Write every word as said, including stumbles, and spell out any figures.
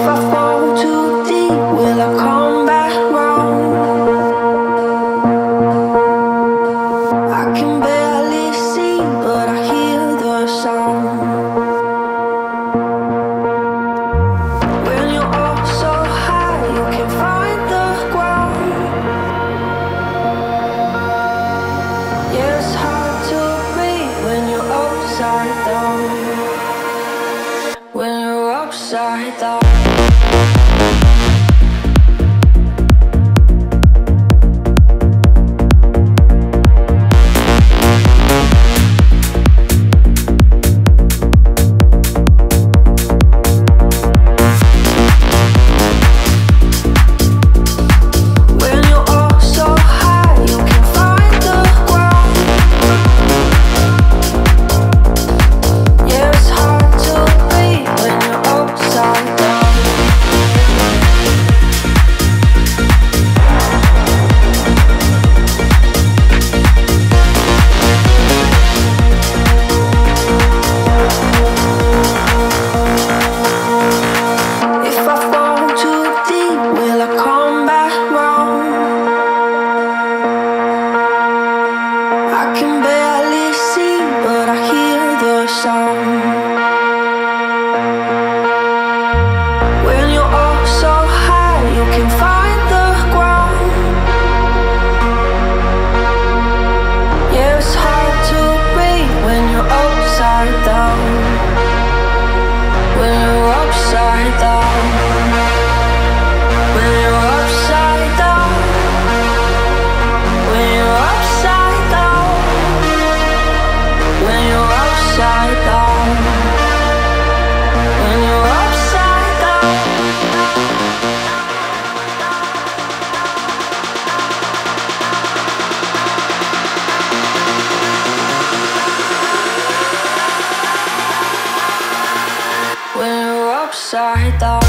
I fall too deep, will I come back round? I can barely see, but I hear the sound. When you're up so high, you can find the ground. Yeah, it's hard to breathe when you're upside down. When you're upside down. Upside down.